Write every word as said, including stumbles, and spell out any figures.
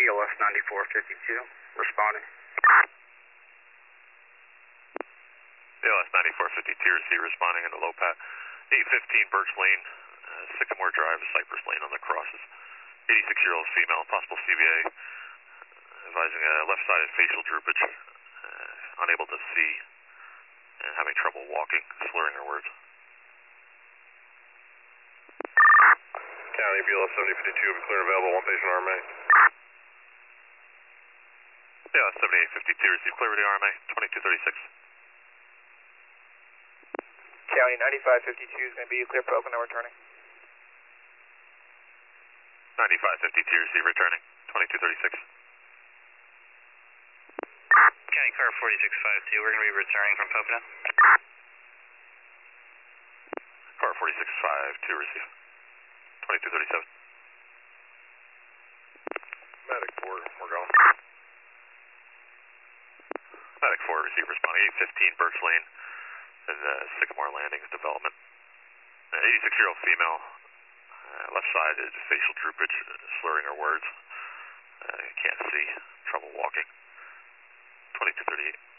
L S ninety-four fifty-two, responding. A L S ninety-four fifty-two, receive responding in the low pat. eight fifteen Birch Lane, uh, Sycamore Drive, Cypress Lane on the crosses. eighty-six-year-old female, possible C V A, uh, advising a left-sided facial droopage, uh, unable to see, and having trouble walking, slurring her words. County B L S seventy fifty-two, will be clear and available, one patient R M A. A L S seventy-eight fifty-two, receive clear with the R M A, twenty-two thirty-six. County ninety-five fifty-two is going to be clear for Oakland and returning. ninety-five fifty-two, receive returning, twenty-two thirty-six. County car forty-six fifty-two, we're going to be returning from Pocono. Car forty-six fifty-two, receive, twenty-two thirty-seven. Medic four, we're going. Medic four, receive responding, eight fifteen Birch Lane, in the Sycamore Landings development. An eighty-six-year-old female, uh, left-sided facial droopage, uh, slurring her words, uh, can't see, trouble walking, twenty-two thirty-eight.